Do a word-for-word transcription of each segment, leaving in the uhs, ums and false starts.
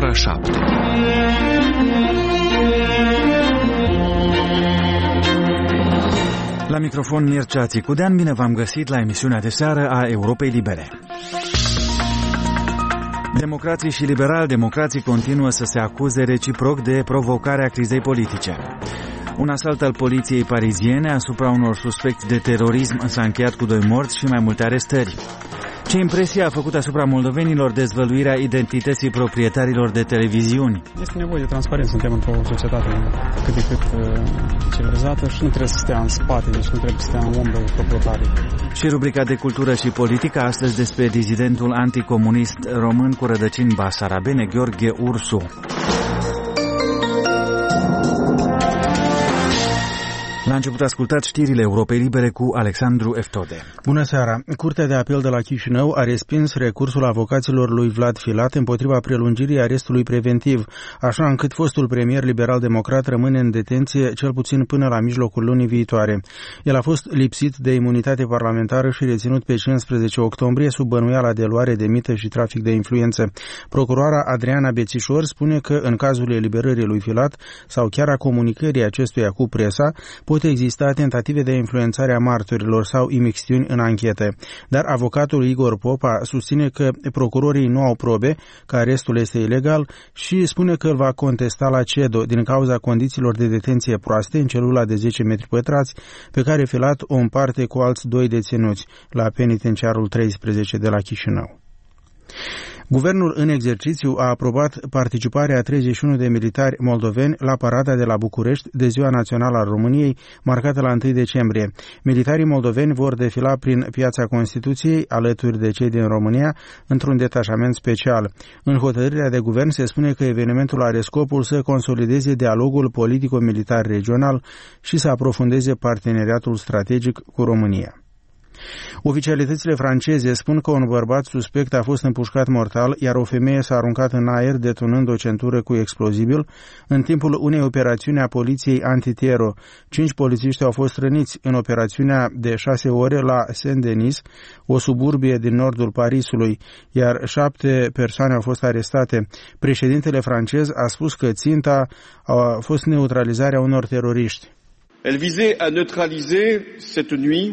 ora șapte. La microfon Mircea Țicudean, bine v-am găsit la emisiunea de seară a Europei Libere. Democrații și liberal-democrații continuă să se acuze reciproc de provocarea crizei politice. Un asalt al poliției pariziene asupra unor suspecți de terorism s-a încheiat cu doi morți și mai multe arestări. Ce impresie a făcut asupra moldovenilor dezvăluirea identității proprietarilor de televiziuni? Este nevoie de transparență, suntem într-o societate cât de cât civilizată și nu trebuie să stea în spate, deci nu trebuie să stea în umbră proprietarii. Și rubrica de cultură și politică astăzi despre dizidentul anticomunist român cu rădăcini basarabene, Gheorghe Ursu. La început ascultați știrile Europei Libere cu Alexandru Eftode. Bună seara! Curtea de apel de la Chișinău a respins recursul avocaților lui Vlad Filat împotriva prelungirii arestului preventiv, așa încât fostul premier liberal-democrat rămâne în detenție cel puțin până la mijlocul lunii viitoare. El a fost lipsit de imunitate parlamentară și reținut pe cincisprezece octombrie sub bănuiala de luare de mită și trafic de influență. Procuroara Adriana Bețișor spune că în cazul eliberării lui Filat sau chiar a comunicării acestuia cu presa, pot exista tentative de influențare a martorilor sau imixtiuni în anchete. Dar avocatul Igor Popa susține că procurorii nu au probe, că arestul este ilegal și spune că îl va contesta la CEDO din cauza condițiilor de detenție proaste în celula de zece metri pătrați pe care Filat o împarte cu alți doi deținuți la penitenciarul treisprezece de la Chișinău. Guvernul în exercițiu a aprobat participarea a treizeci și unu de militari moldoveni la parada de la București de Ziua Națională a României, marcată la întâi decembrie. Militarii moldoveni vor defila prin Piața Constituției, alături de cei din România, într-un detașament special. În hotărârea de guvern se spune că evenimentul are scopul să consolideze dialogul politico-militar regional și să aprofundeze parteneriatul strategic cu România. Oficialitățile franceze spun că un bărbat suspect a fost împușcat mortal, iar o femeie s-a aruncat în aer detonând o centură cu explozibil în timpul unei operațiuni a poliției antitero. Cinci polițiști au fost răniți în operațiunea de șase ore la Saint-Denis, o suburbie din nordul Parisului, iar șapte persoane au fost arestate. Președintele francez a spus că ținta a fost neutralizarea unor teroriști. Elle visait à neutraliser cette nuit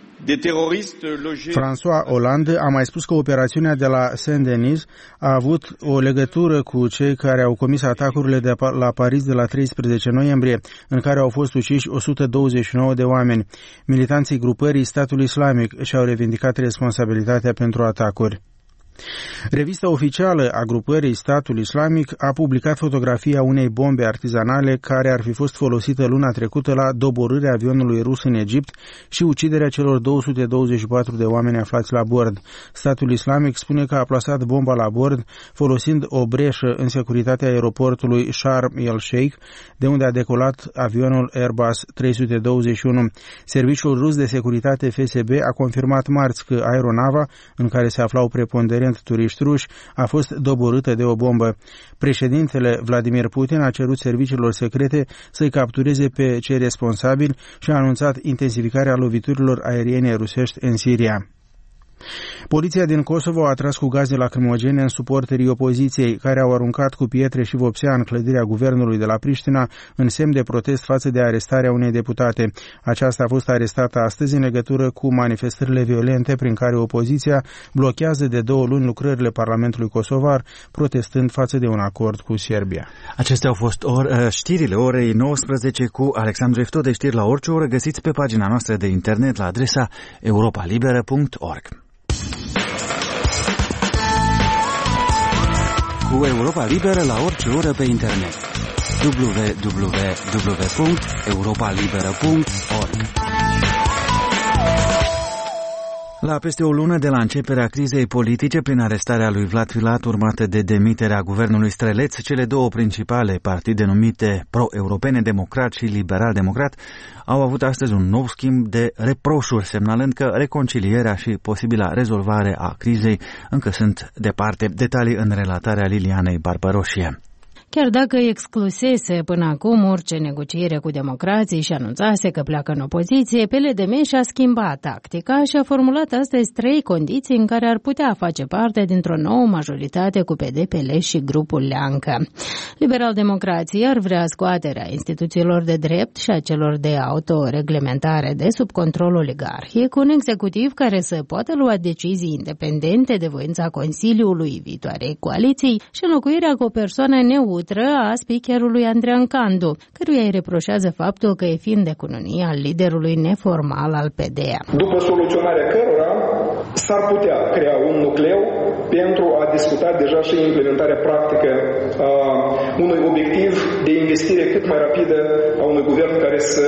François Hollande a mai spus că operațiunea de la Saint-Denis a avut o legătură cu cei care au comis atacurile de la Paris de la treisprezece noiembrie, în care au fost uciși o sută douăzeci și nouă de oameni. Militanții grupării Statul Islamic și-au revendicat responsabilitatea pentru atacuri. Revista oficială a grupării Statul Islamic a publicat fotografia unei bombe artizanale care ar fi fost folosită luna trecută la doborârea avionului rus în Egipt și uciderea celor două sute douăzeci și patru de oameni aflați la bord. Statul Islamic spune că a plasat bomba la bord folosind o breșă în securitatea aeroportului Sharm el-Sheikh, de unde a decolat avionul Airbus trei sute douăzeci și unu. Serviciul rus de securitate F S B a confirmat marți că aeronava, în care se aflau preponderent turiști ruși, a fost doborâtă de o bombă. Președintele Vladimir Putin a cerut serviciilor secrete să-i captureze pe cei responsabili și a anunțat intensificarea loviturilor aeriene rusești în Siria. Poliția din Kosovo a atras cu gaze lacrimogene în suporterii opoziției, care au aruncat cu pietre și vopsea în clădirea guvernului de la Priștina în semn de protest față de arestarea unei deputate. Aceasta a fost arestată astăzi în legătură cu manifestările violente prin care opoziția blochează de două luni lucrările Parlamentului kosovar, protestând față de un acord cu Serbia. Acestea au fost or, știrile orei nouăsprezece cu Alexandru Eftode. Știri la orice oră găsiți pe pagina noastră de internet la adresa europa liberă punct org. Cu Europa Liberă la orice oră pe internet. w w w punct europa liberă punct org. La peste o lună de la începerea crizei politice, prin arestarea lui Vlad Filat, urmată de demiterea guvernului Streleț, cele două principale partide numite pro-europene, Democrat și Liberal-Democrat, au avut astăzi un nou schimb de reproșuri, semnalând că reconcilierea și posibila rezolvare a crizei încă sunt departe. Detalii în relatarea Lilianei Barbaroșie. chiar dacă exclusese până acum orice negociere cu democrații și anunțase că pleacă în opoziție, P L D M și-a schimbat tactica și a formulat astăzi trei condiții în care ar putea face parte dintr-o nouă majoritate cu P D P L și grupul Leancă. Liberal-democrații ar vrea scoaterea instituțiilor de drept și a celor de autoreglementare de sub control oligarhic, cu un executiv care să poată lua decizii independente de voința Consiliului viitoarei coaliții și înlocuirea cu o persoană neutră a speakerului Andreea Candu, căruia îi reproșează faptul că e fiind de cununie al liderului neformal al P D A. După soluționarea cărora s-ar putea crea un nucleu pentru a discuta deja și implementarea practică a unui obiectiv de investire cât mai rapidă a unui guvern care să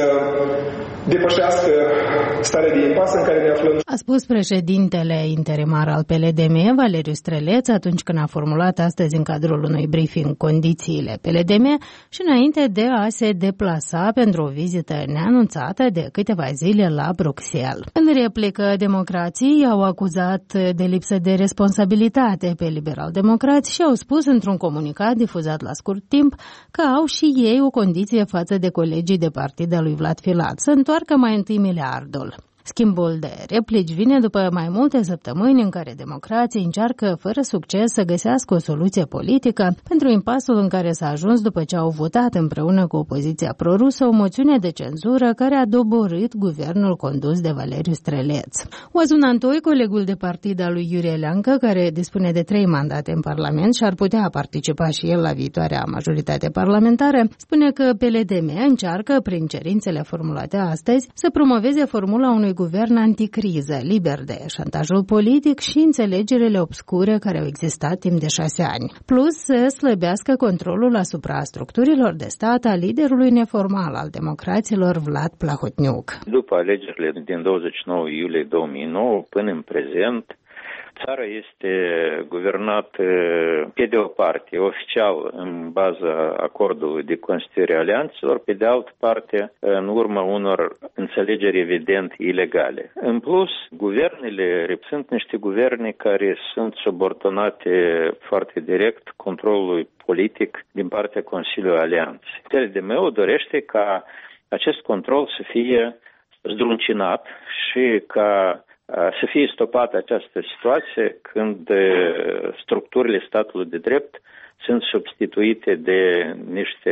depășească starea de impas în care ne aflăm. A spus președintele interimar al P L D M, Valeriu Streleț, atunci când a formulat astăzi în cadrul unui briefing condițiile P L D M și înainte de a se deplasa pentru o vizită neanunțată de câteva zile la Bruxelles. În replică, democrații au acuzat de lipsă de responsabilitate pe liberal-democrați și au spus într-un comunicat difuzat la scurt timp că au și ei o condiție față de colegii de partid al lui Vlad Filat, să întoarcă mai întâi miliardul. Schimbul de replici vine după mai multe săptămâni în care democrații încearcă fără succes să găsească o soluție politică pentru impasul în care s-a ajuns după ce au votat împreună cu opoziția prorusă o moțiune de cenzură care a doborât guvernul condus de Valeriu Streleț. Oazun Antoi, colegul de partid al lui Iurie Leancă, care dispune de trei mandate în Parlament și ar putea participa și el la viitoarea majoritate parlamentară, spune că P L D M încearcă, prin cerințele formulate astăzi, să promoveze formula unui guvern anticriză, liber de șantajul politic și înțelegerile obscure care au existat timp de șase ani. Plus să slăbească controlul asupra structurilor de stat a liderului neformal al democraților Vlad Plahotniuc. După alegerile din douăzeci și nouă iulie două mii nouă până în prezent, țara este guvernată pe de o parte oficial în baza acordului de constituire alianțelor, pe de altă parte în urma unor înțelegeri evident ilegale. În plus, guvernele sunt niște guverne care sunt subordonate foarte direct controlului politic din partea Consiliului Alianței. P L D M dorește ca acest control să fie zdruncinat și ca să fie stopată această situație când structurile statului de drept sunt substituite de niște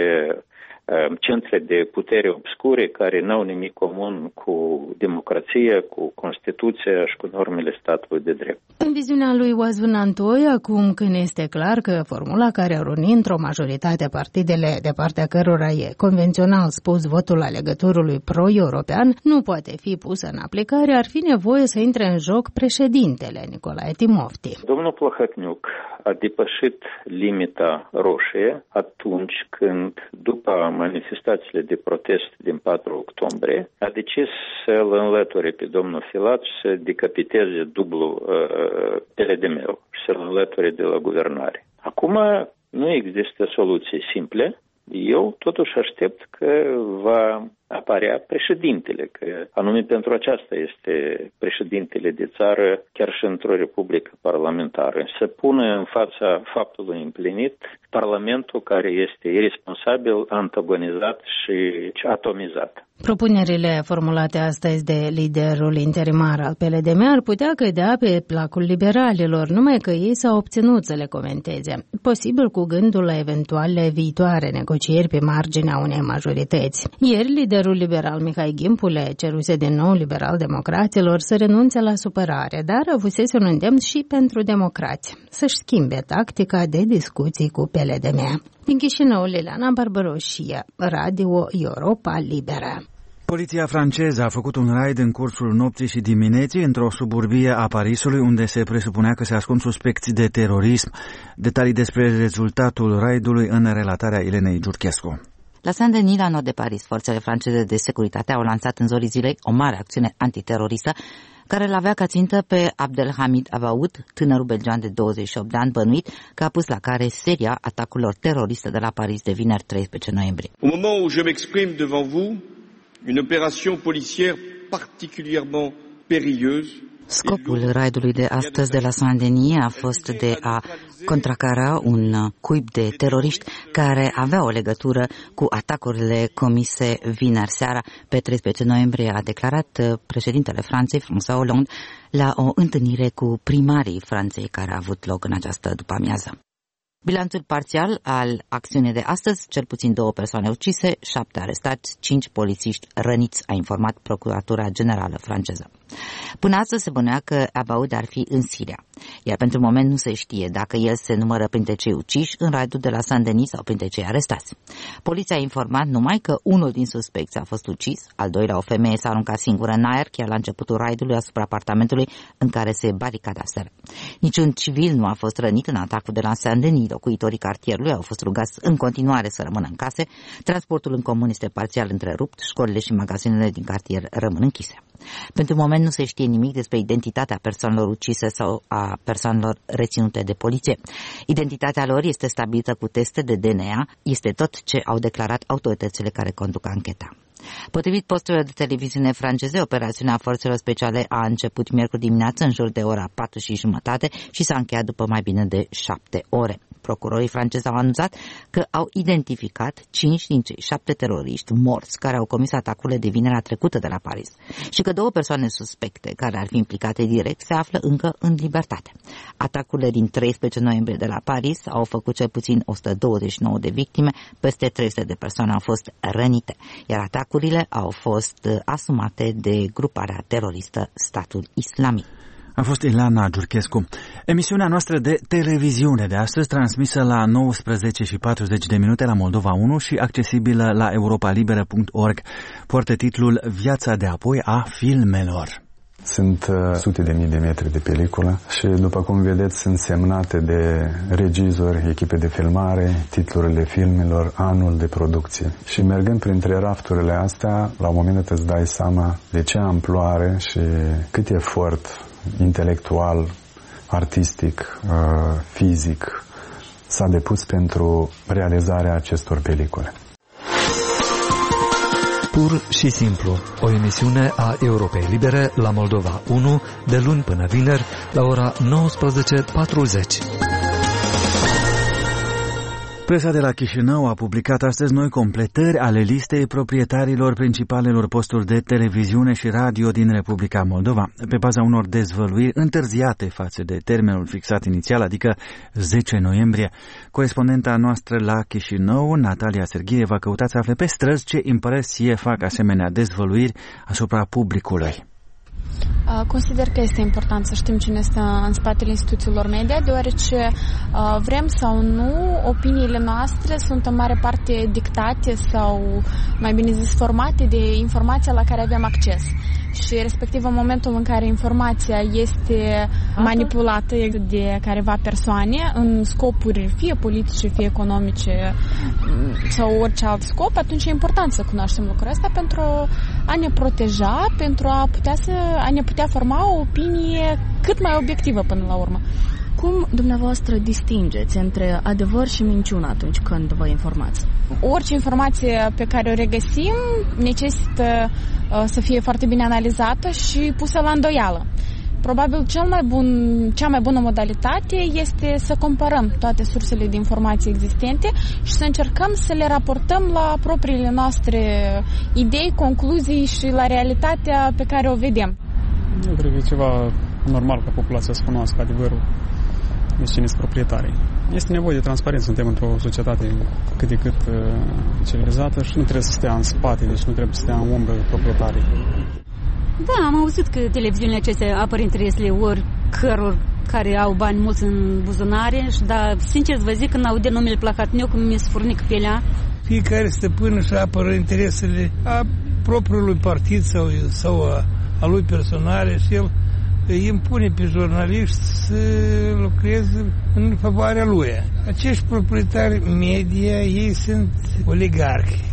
centre de putere obscure care n-au nimic comun cu democrația, cu Constituția și cu normele statului de drept. În viziunea lui Oazun Antoi, acum când este clar că formula care ar uni într-o majoritate partidele de partea cărora e convențional spus votul alegătorului pro-european nu poate fi pusă în aplicare, ar fi nevoie să intre în joc președintele Nicolae Timofti. Domnul Plahotniuc a depășit limita roșie atunci când, după manifestațiile de protest din patru octombrie, a decis să-l înlăture pe domnul Filat și să decapiteze dublu uh, P L D M-ul și să-l înlăture de la guvernare. Acum nu există soluții simple. Eu totuși aștept că va apărea președintele, că anume pentru aceasta este președintele de țară, chiar și într-o republică parlamentară, să pună în fața faptului împlinit Parlamentul care este irresponsabil, antagonizat și atomizat. Propunerile formulate astăzi de liderul interimar al P L D M ar putea cădea pe placul liberalilor, numai că ei s-au obținut să le comenteze, posibil cu gândul la eventuale viitoare negocieri pe marginea unei majorități. Ieri, liderul liberal Mihai Ghimpule ceruse din nou liberal-democraților să renunțe la supărare, dar avusese un îndemn și pentru democrați, să-și schimbe tactica de discuții cu P L D M. Din Chișinău, Liliana Barbaroșie, Radio Europa Liberă. Poliția franceză a făcut un raid în cursul nopții și dimineții într-o suburbie a Parisului, unde se presupunea că se ascund suspecți de terorism. Detalii despre rezultatul raidului în relatarea Elenei Giurchescu. La Saint-Denis, la nord de Paris, forțele franceze de securitate au lansat în zorii zilei o mare acțiune antiteroristă care îl avea ca țintă pe Abdelhamid Avaoud, tânărul belgian de douăzeci și opt de ani bănuit că a pus la cale seria atacurilor teroriste de la Paris de vineri treisprezece noiembrie. Au moment où je m'exprime devant vous, une opération policière particulièrement périlleuse Scopul raidului de astăzi de la Saint-Denis a fost de a contracara un cuib de teroriști care avea o legătură cu atacurile comise vineri seara. Pe treisprezece noiembrie a declarat președintele Franței, François Hollande, la o întâlnire cu primarii Franței care a avut loc în această după-amiază. Bilanțul parțial al acțiunii de astăzi, cel puțin două persoane ucise, șapte arestați, cinci polițiști răniți, a informat Procuratura Generală franceză. Până astăzi se bănuia că Abaoud ar fi în Siria, iar pentru moment nu se știe dacă el se numără printre cei uciși în raidul de la Saint-Denis sau printre cei arestați. Poliția a informat numai că unul din suspecți a fost ucis, al doilea, o femeie, s-a aruncat singură în aer chiar la începutul raidului asupra apartamentului în care se baricadaseră. Niciun civil nu a fost rănit în atacul de la Saint-Denis. Locuitorii cartierului au fost rugați în continuare să rămână în case, transportul în comun este parțial întrerupt, școlile și magazinele din cartier rămân închise. Pentru moment nu se știe nimic despre identitatea persoanelor ucise sau a persoanelor reținute de poliție. Identitatea lor este stabilită cu teste de D N A, este tot ce au declarat autoritățile care conduc ancheta. Potrivit posturilor de televiziune franceze, operațiunea forțelor speciale a început miercuri dimineață în jur de ora patru și jumătate și s-a încheiat după mai bine de șapte ore. Procurorii francezi au anunțat că au identificat cinci din cei șapte teroriști morți care au comis atacurile de vinerea trecută de la Paris și că două persoane suspecte care ar fi implicate direct se află încă în libertate. Atacurile din treisprezece noiembrie de la Paris au făcut cel puțin o sută douăzeci și nouă de victime, peste trei sute de persoane au fost rănite, iar atacurile au fost asumate de gruparea teroristă Statul Islamic. A fost Ilana Giurchescu. Emisiunea noastră de televiziune de astăzi, transmisă la nouăsprezece și patruzeci de minute la Moldova unu și accesibilă la europa liberă punct org, poartă titlul Viața de apoi a filmelor. Sunt uh, sute de mii de metri de peliculă și, după cum vedeți, sunt semnate de regizori, echipe de filmare, titlurile filmelor, anul de producție. Și mergând printre rafturile astea, la un moment dat îți dai seama de ce amploare și cât efort intelectual, artistic, uh, fizic s-a depus pentru realizarea acestor pelicule. Pur și simplu, o emisiune a Europei Libere la Moldova unu, de luni până vineri, la ora nouăsprezece patruzeci. Presa de la Chișinău a publicat astăzi noi completări ale listei proprietarilor principalelor posturi de televiziune și radio din Republica Moldova, pe baza unor dezvăluiri întârziate față de termenul fixat inițial, adică zece noiembrie. Corespondenta noastră la Chișinău, Natalia Sergheieva, a căutat să afle pe străzi ce impresie fac asemenea dezvăluiri asupra publicului. Consider că este important să știm cine este în spatele instituțiilor media, deoarece vrem sau nu, opiniile noastre sunt în mare parte dictate sau, mai bine zis, formate de informația la care avem acces. Și respectiv în momentul în care informația este manipulată de careva persoane în scopuri fie politice, fie economice sau orice alt scop, atunci e important să cunoaștem lucrul ăsta pentru a ne proteja, pentru a putea, să, a ne putea forma o opinie cât mai obiectivă până la urmă. Cum dumneavoastră distingeți între adevăr și minciună atunci când vă informați? Orice informație pe care o regăsim necesită uh, să fie foarte bine analizată și pusă la îndoială. Probabil cel mai bun, cea mai bună modalitate este să comparăm toate sursele de informații existente și să încercăm să le raportăm la propriile noastre idei, concluzii și la realitatea pe care o vedem. Eu cred că e ceva normal ca populația să cunoască adevărul. Deci cine sunt proprietarii. Este nevoie de transparență. Suntem într-o societate cât de cât uh, civilizată și nu trebuie să stea în spate, deci nu trebuie să stea în umbră proprietarii. Da, am auzit că televiziunile acestea apăr interesele oricăror care au bani mulți în buzunare, și, dar sincer să vă zic, când aude numele Plahatniuc, mi se furnică pielea. Fiecare stăpân își apără interesele a propriului partid sau, sau a, a lui personale și el îi impune pe jurnaliști să lucreze în favoarea lui. Acești proprietari media, ei sunt oligarhi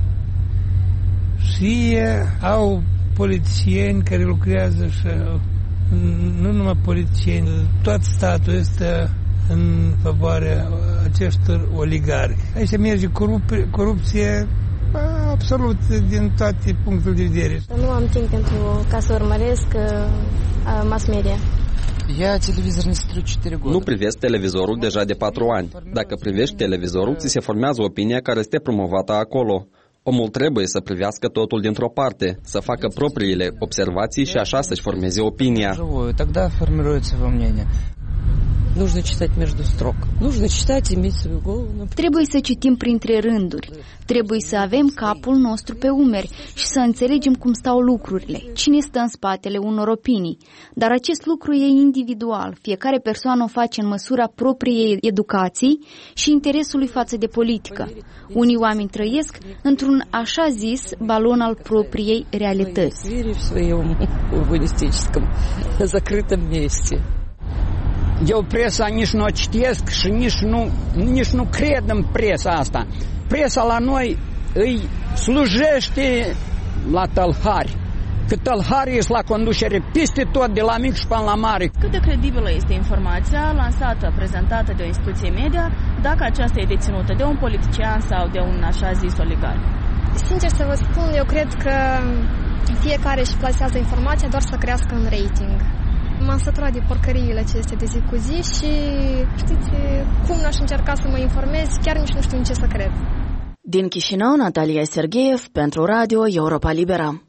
și au politicieni care lucrează și nu numai politicieni, tot statul este în favoarea acestor oligarhi. Aici merge corup- corupție absolut din toate punctele de vedere. Nu am timp pentru ca să urmăresc mass media. Nu privesc televizorul deja de patru ani. Dacă privești televizorul, ți se formează opinia care este promovată acolo. Omul trebuie să privească totul dintr-o parte, să facă propriile observații și așa să-și formeze opinia. Trebuie să citim printre rânduri. Trebuie să avem capul nostru pe umeri și să înțelegem cum stau lucrurile, cine stă în spatele unor opinii. Dar acest lucru e individual. Fiecare persoană o face în măsura propriei educații și interesului față de politică. Unii oameni trăiesc într-un așa zis balon al propriei realități. Eu presa nici nu o citesc și nici nu, nici nu cred în presa asta. Presa la noi îi slujește la tălhari. Că tălharii sunt la conducere peste tot, de la mic și până la mare. Cât de credibilă este informația lansată, prezentată de o instituție media, dacă aceasta e deținută de un politician sau de un așa zis oligarh? Sincer să vă spun, eu cred că fiecare își plasează informația doar să crească în rating. M-am săturat de porcăriile acestea de zi cu zi și știți cum n-aș încerca să mă informez, chiar nici nu știu în ce să cred. Din Chișinău, Natalia Sergeev pentru Radio Europa Liberă.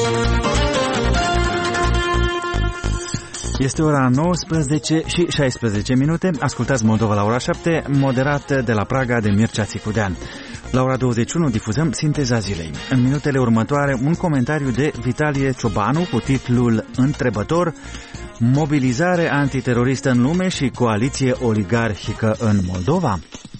Este ora nouăsprezece și șaisprezece minute. Ascultați Moldova la ora șapte, moderat de la Praga de Mircea Țicudean. La ora douăzeci și unu difuzăm Sinteza zilei. În minutele următoare, un comentariu de Vitalie Ciobanu cu titlul întrebător: mobilizare antiteroristă în lume și coaliție oligarhică în Moldova?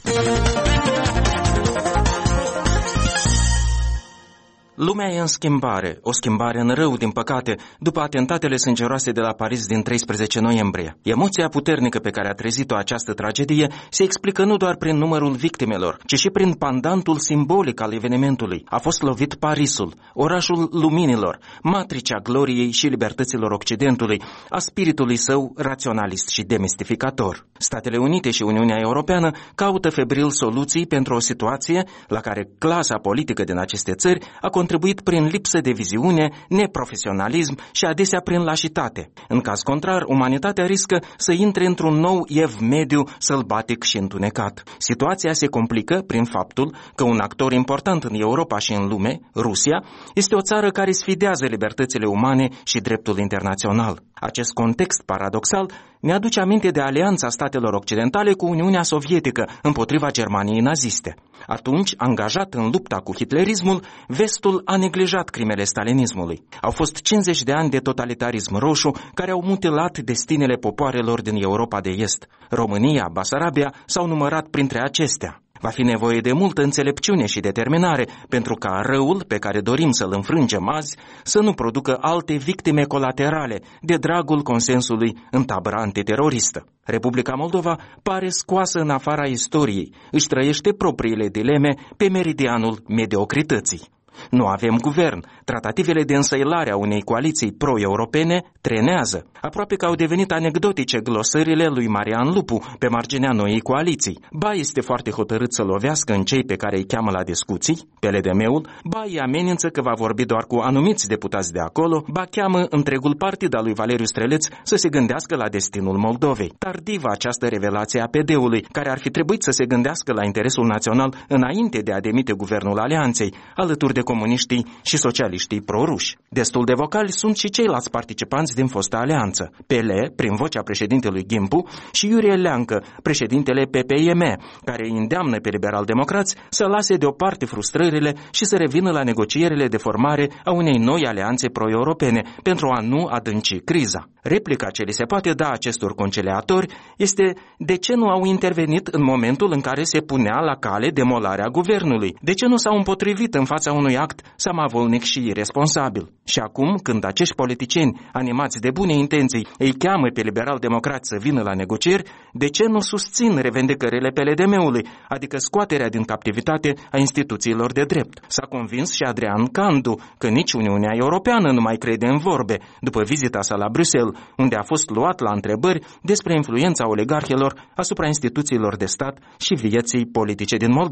Lumea e în schimbare, o schimbare în rău, din păcate, după atentatele sângeroase de la Paris din treisprezece noiembrie. Emoția puternică pe care a trezit-o această tragedie se explică nu doar prin numărul victimelor, ci și prin pandantul simbolic al evenimentului. A fost lovit Parisul, orașul luminilor, matricea gloriei și libertăților Occidentului, a spiritului său raționalist și demistificator. Statele Unite și Uniunea Europeană caută febril soluții pentru o situație la care clasa politică din aceste țări a contribuit prin lipsă de viziune, neprofesionalism și adesea prin lașitate. În caz contrar, umanitatea riscă să intre într-un nou ev mediu sălbatic și întunecat. Situația se complică prin faptul că un actor important în Europa și în lume, Rusia, este o țară care sfidează libertățile umane și dreptul internațional. Acest context paradoxal ne aduce aminte de alianța statelor occidentale cu Uniunea Sovietică împotriva Germaniei naziste. Atunci, angajat în lupta cu hitlerismul, vestul a neglijat crimele stalinismului. Au fost cincizeci de ani de totalitarism roșu care au mutilat destinele popoarelor din Europa de Est. România, Basarabia s-au numărat printre acestea. Va fi nevoie de multă înțelepciune și determinare pentru ca răul pe care dorim să-l înfrângem azi să nu producă alte victime colaterale de dragul consensului în tabăra antiteroristă. Republica Moldova pare scoasă în afara istoriei, își trăiește propriile dileme pe meridianul mediocrității. Nu avem guvern. Tratativele de însăilare a unei coaliții pro-europene trenează. Aproape că au devenit anecdotice glosările lui Marian Lupu pe marginea noii coaliții. Ba este foarte hotărât să lovească în cei pe care îi cheamă la discuții, P L D M-ul, ba îi amenință că va vorbi doar cu anumiți deputați de acolo, ba cheamă întregul partid al lui Valeriu Streleț să se gândească la destinul Moldovei. Tardivă această revelație a P D-ului, care ar fi trebuit să se gândească la interesul național înainte de a demite guvernul Alianței, alături de comuniștii și socialiștii pro-ruși. Destul de vocali sunt și ceilalți participanți din fosta alianță. P L, prin vocea președintelui Gimpu, și Iurie Leancă, președintele P P I M, care îi îndeamnă pe liberal-democrați să lase deoparte frustrările și să revină la negocierile de formare a unei noi alianțe pro-europene pentru a nu adânci criza. Replica ce li se poate da acestor conciliatori este: de ce nu au intervenit în momentul în care se punea la cale demolarea guvernului? De ce nu s-au împotrivit în fața unui act samavolnic și irresponsabil? Și acum, când acești politicieni, animați de bune intenții, îi cheamă pe liberal-democrați să vină la negocieri, de ce nu susțin revendicările P L D M-ului, adică scoaterea din captivitate a instituțiilor de drept? S-a convins și Adrian Candu că nici Uniunea Europeană nu mai crede în vorbe, după vizita sa la Bruxelles, unde a fost luat la întrebări despre influența oligarhilor asupra instituțiilor de stat și vieții politice din Moldova.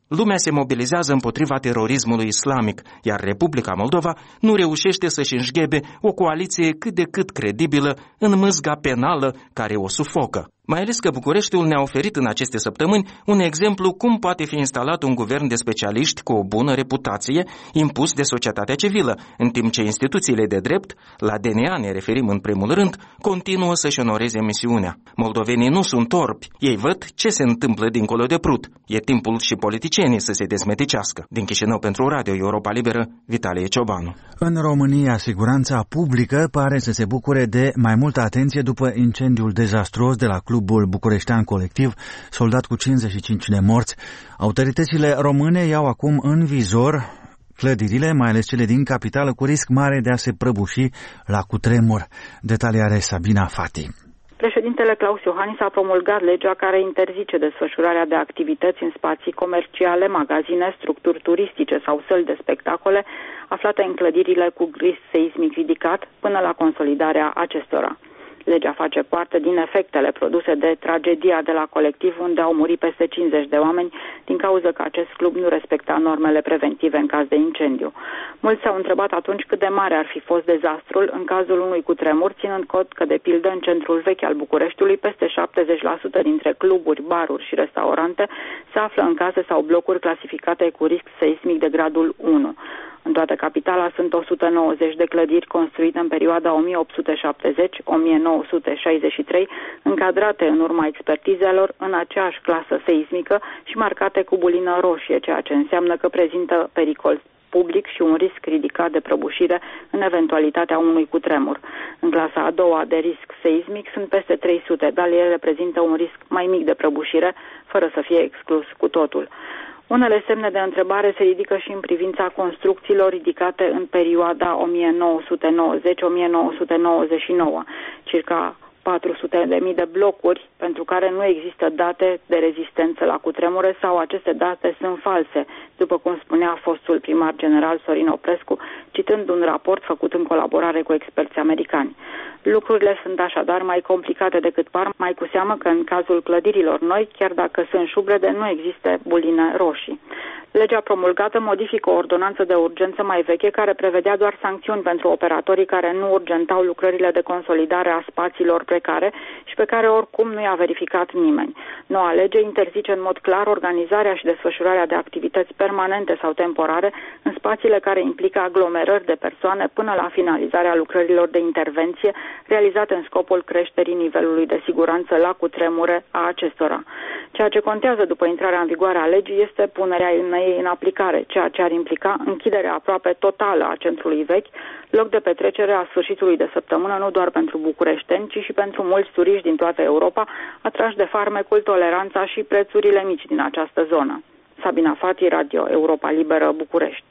Lumea se mobilizează împotriva terorismului islamic, iar Republica Moldova nu reușește să-și înșghebe o coaliție cât de cât credibilă în mâzga penală care o sufocă. Mai ales că Bucureștiul ne-a oferit în aceste săptămâni un exemplu cum poate fi instalat un guvern de specialiști cu o bună reputație, impus de societatea civilă, în timp ce instituțiile de drept, la D N A ne referim în primul rând, continuă să-și onoreze misiunea. Moldovenii nu sunt orbi, ei văd ce se întâmplă dincolo de Prut. E timpul și politicienii să se dezmeticească. Din Chișinău pentru Radio Europa Liberă, Vitalie Ciobanu. În România, siguranța publică pare să se bucure de mai multă atenție după incendiul dezastruos de la Clubul Bucureștean Colectiv, soldat cu cincizeci și cinci de morți. Autoritățile române iau acum în vizor clădirile, mai ales cele din capitală, cu risc mare de a se prăbuși la cutremur. Detalii are Sabina Fati. Președintele Claus Iohannis a promulgat legea care interzice desfășurarea de activități în spații comerciale, magazine, structuri turistice sau săli de spectacole aflate în clădirile cu risc seismic ridicat până la consolidarea acestora. Legea face parte din efectele produse de tragedia de la Colectiv, unde au murit peste cincizeci de oameni din cauza că acest club nu respecta normele preventive în caz de incendiu. Mulți s-au întrebat atunci cât de mare ar fi fost dezastrul în cazul unui cutremur, ținând cont că, de pildă, în centrul vechi al Bucureștiului, peste șaptezeci la sută dintre cluburi, baruri și restaurante se află în case sau blocuri clasificate cu risc seismic de gradul unu. În toată capitala sunt o sută nouăzeci de clădiri construite în perioada o mie opt sute șaptezeci - o mie nouă sute șaizeci și trei, încadrate în urma expertizelor în aceeași clasă seismică și marcate cu bulină roșie, ceea ce înseamnă că prezintă pericol public și un risc ridicat de prăbușire în eventualitatea unui cutremur. În clasa a doua de risc seismic sunt peste trei sute, dar ele reprezintă un risc mai mic de prăbușire, fără să fie exclus cu totul. Unele semne de întrebare se ridică și în privința construcțiilor ridicate în perioada o mie nouă sute nouăzeci - o mie nouă sute nouăzeci și nouă, circa patru sute de mii de blocuri pentru care nu există date de rezistență la cutremure sau aceste date sunt false, după cum spunea fostul primar general Sorin Oprescu, citând un raport făcut în colaborare cu experți americani. Lucrurile sunt așadar mai complicate decât par, mai cu seamă că în cazul clădirilor noi, chiar dacă sunt șubrede, nu există buline roșii. Legea promulgată modifică o ordonanță de urgență mai veche care prevedea doar sancțiuni pentru operatorii care nu urgentau lucrările de consolidare a spațiilor precare și pe care oricum nu i-a verificat nimeni. Noua lege interzice în mod clar organizarea și desfășurarea de activități permanente sau temporare în spațiile care implică aglomerări de persoane până la finalizarea lucrărilor de intervenție realizate în scopul creșterii nivelului de siguranță la cutremure a acestora. Ceea ce contează după intrarea în vigoare a legii este punerea ei în aplicare, ceea ce ar implica închiderea aproape totală a centrului vechi, loc de petrecere a sfârșitului de săptămână nu doar pentru bucureșteni, ci și pentru mulți turiști din toată Europa, atrași de farmecul, toleranța și prețurile mici din această zonă. Sabina Fati, Radio Europa Liberă, București.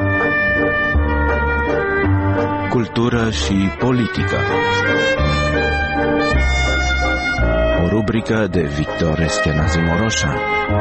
Cultură și politică. O rubrică de Victor Eschenazi Moroșan.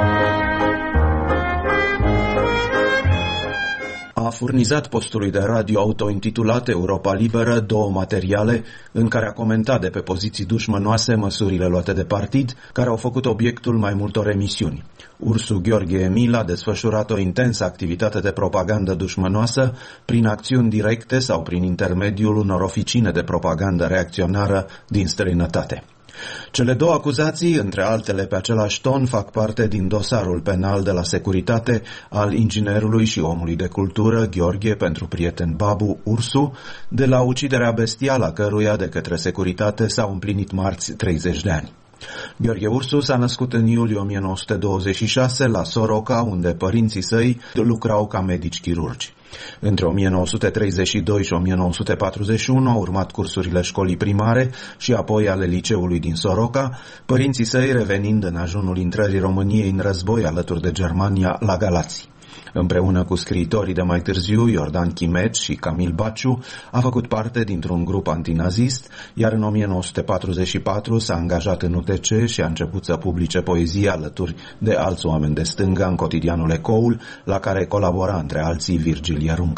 A furnizat postului de radio auto-intitulat Europa Liberă două materiale în care a comentat de pe poziții dușmănoase măsurile luate de partid, care au făcut obiectul mai multor emisiuni. Ursu Gheorghe Emil a desfășurat o intensă activitate de propagandă dușmănoasă prin acțiuni directe sau prin intermediul unor oficine de propagandă reacționară din străinătate. Cele două acuzații, între altele pe același ton, fac parte din dosarul penal de la securitate al inginerului și omului de cultură Gheorghe pentru prieten Babu Ursu, de la uciderea bestială a căruia de către securitate s-au împlinit marți treizeci de ani. Gheorghe Ursu s-a născut în iulie o mie nouă sute douăzeci și șase la Soroca, unde părinții săi lucrau ca medici chirurgi. Între o mie nouă sute treizeci și doi și o mie nouă sute patruzeci și unu au urmat cursurile școlii primare și apoi ale liceului din Soroca, părinții săi revenind în ajunul intrării României în război alături de Germania la Galați. Împreună cu scriitorii de mai târziu, Iordan Chimet și Camil Baciu, a făcut parte dintr-un grup antinazist, iar în o mie nouă sute patruzeci și patru s-a angajat în U T C și a început să publice poezie alături de alți oameni de stânga în cotidianul Ecoul, la care colabora între alții Virgil Runca.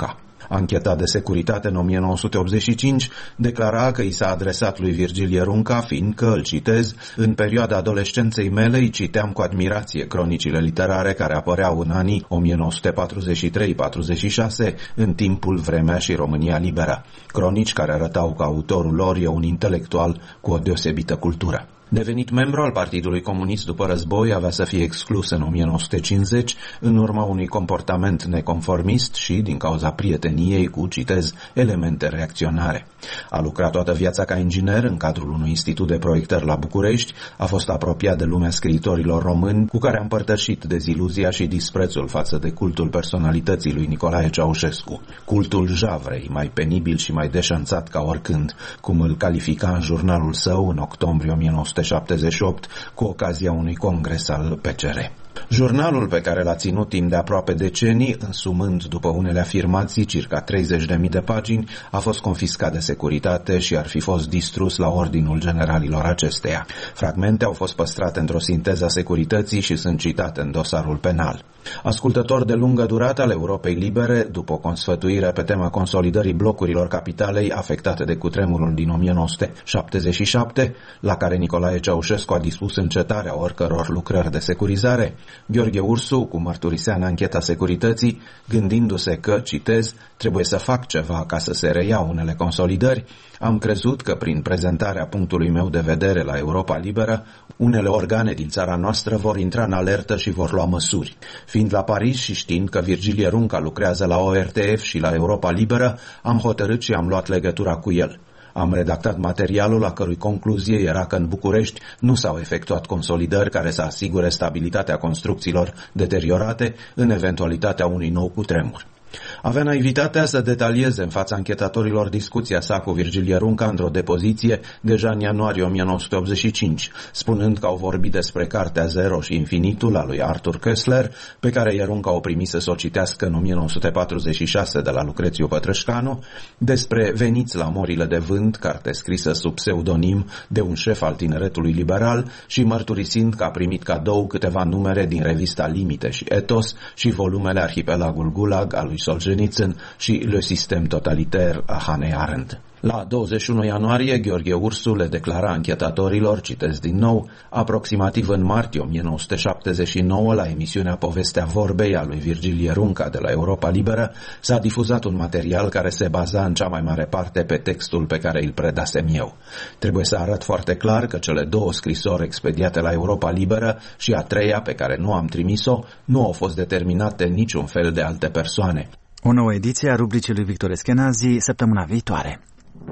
Anchetat de securitate în o mie nouă sute optzeci și cinci, declara că i s-a adresat lui Virgil Ierunca, fiindcă, îl citez, în perioada adolescenței mele îi citeam cu admirație cronicile literare care apăreau în anii o mie nouă sute patruzeci și trei patruzeci și șase, în timpul Vremea și România Liberă. Cronici care arătau că autorul lor e un intelectual cu o deosebită cultură. Devenit membru al Partidului Comunist după război, avea să fie exclus în o mie nouă sute cincizeci în urma unui comportament neconformist și din cauza prieteniei cu, citez, elemente reacționare. A lucrat toată viața ca inginer în cadrul unui institut de proiectări la București, a fost apropiat de lumea scriitorilor români, cu care a împărtășit deziluzia și disprețul față de cultul personalității lui Nicolae Ceaușescu. Cultul javrei, mai penibil și mai deșanțat ca oricând, cum îl califica în jurnalul său în octombrie o mie nouă sute șaptezeci și opt, cu ocazia unui congres al P C R. Jurnalul, pe care l-a ținut timp de aproape decenii, însumând după unele afirmații circa treizeci de mii de pagini, a fost confiscat de securitate și ar fi fost distrus la ordinul generalilor acesteia. Fragmente au fost păstrate într-o sinteză a securității și sunt citate în dosarul penal. Ascultător de lungă durată al Europei Libere, după o consfătuire pe tema consolidării blocurilor capitalei afectate de cutremurul din o mie nouă sute șaptezeci și șapte, la care Nicolae Ceaușescu a dispus încetarea oricăror lucrări de securizare, Gheorghe Ursu, cu mărturisea în ancheta securității, gândindu-se că, citez, trebuie să fac ceva ca să se reia unele consolidări, am crezut că prin prezentarea punctului meu de vedere la Europa Liberă, unele organe din țara noastră vor intra în alertă și vor lua măsuri. Fiind la Paris și știind că Virgil Ierunca lucrează la O R T F și la Europa Liberă, am hotărât și am luat legătura cu el. Am redactat materialul la cărui concluzie era că în București nu s-au efectuat consolidări care să asigure stabilitatea construcțiilor deteriorate în eventualitatea unui nou cutremur. Avea naivitatea să detalieze în fața anchetatorilor discuția sa cu Virgil Ierunca într-o depoziție deja în ianuarie o mie nouă sute optzeci și cinci, spunând că au vorbit despre Cartea Zero și Infinitul a lui Arthur Koestler, pe care Ierunca o primise să o citească în o mie nouă sute patruzeci și șase de la Lucrețiu Pătrășcanu, despre Veniți la morile de vânt, carte scrisă sub pseudonim de un șef al tineretului liberal și mărturisind că a primit cadou câteva numere din revista Limite și Etos și volumele Arhipelagul Gulag al lui Solzhenitsyn și Le System Totalitaire a Hannah Arendt. La douăzeci și unu ianuarie, Gheorghe Ursu le declara anchetatorilor, citesc din nou, aproximativ în martie o mie nouă sute șaptezeci și nouă, la emisiunea Povestea Vorbei a lui Virgil Ierunca de la Europa Liberă, s-a difuzat un material care se baza în cea mai mare parte pe textul pe care îl predasem eu. Trebuie să arăt foarte clar că cele două scrisori expediate la Europa Liberă și a treia, pe care nu am trimis-o, nu au fost determinate niciun fel de alte persoane. O nouă ediție a rubricii lui Victor Eschenazi săptămâna viitoare.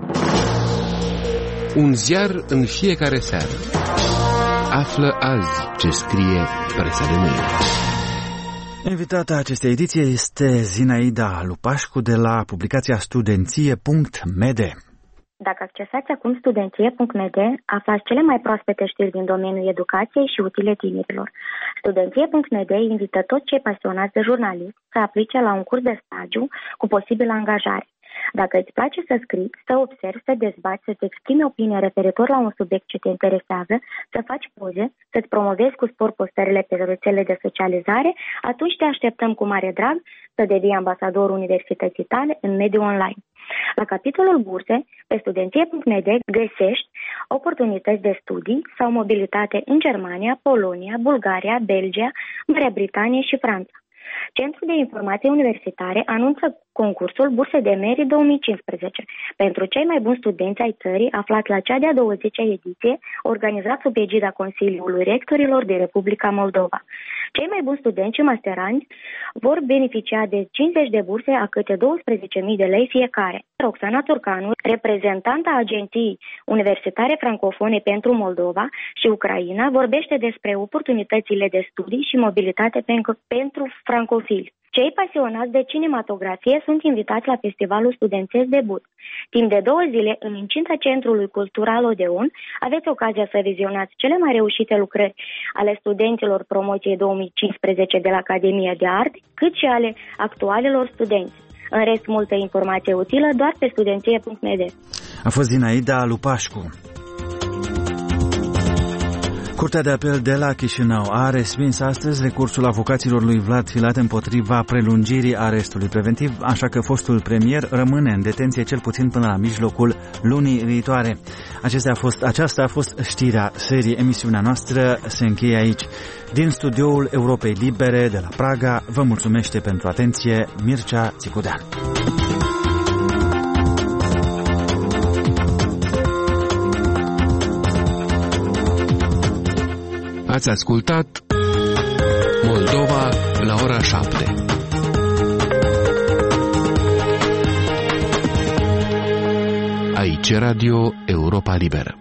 Un ziar în fiecare seară. Află azi ce scrie presa de mâine. Invitata acestei ediții este Zinaida Lupașcu de la publicația studenție punct m d. Dacă accesați acum studenție punct m d, aflați cele mai proaspete știri din domeniul educației și utile tinerilor. studenție punct m d invită toți cei pasionați de jurnalism să aplice la un curs de stagiu cu posibilă angajare. Dacă îți place să scrii, să observi, să dezbați, să-ți exprimi opinie referitor la un subiect ce te interesează, să faci poze, să-ți promovezi cu spor postările pe rețele de socializare, atunci te așteptăm cu mare drag să devii ambasador universității tale în mediul online. La capitolul burse, pe studenție punct m d găsești oportunități de studii sau mobilitate în Germania, Polonia, Bulgaria, Belgia, Marea Britanie și Franța. Centrul de Informații Universitare anunță concursul Burse de Merit două mii cincisprezece pentru cei mai buni studenți ai țării aflați la cea de-a douăzecea ediție, organizat sub egida Consiliului Rectorilor din Republica Moldova. Cei mai buni studenți și masteranți vor beneficia de cincizeci de burse a câte douăsprezece mii de lei fiecare. Roxana Turcanu, reprezentanta Agenției Universitare Francofone pentru Moldova și Ucraina, vorbește despre oportunitățile de studii și mobilitate pentru francofili. Cei pasionați de cinematografie sunt invitați la Festivalul Studențesc Debut. Timp de două zile, în incinta Centrului Cultural Odeon, aveți ocazia să vizionați cele mai reușite lucrări ale studenților promoției două mii cincisprezece de la Academia de Arte, cât și ale actualelor studenți. În rest, multă informație utilă doar pe studenție punct m d. A fost Zinaida Lupașcu. Curtea de apel de la Chișinău a respins astăzi recursul avocaților lui Vlad Filat împotriva prelungirii arestului preventiv, așa că fostul premier rămâne în detenție cel puțin până la mijlocul lunii viitoare. Acestea a fost, aceasta a fost știrea serii. Emisiunea noastră se încheie aici. Din studioul Europei Libere de la Praga vă mulțumește pentru atenție Mircea Țicudean. Ați ascultat Moldova la ora șapte. Aici Radio Europa Liberă.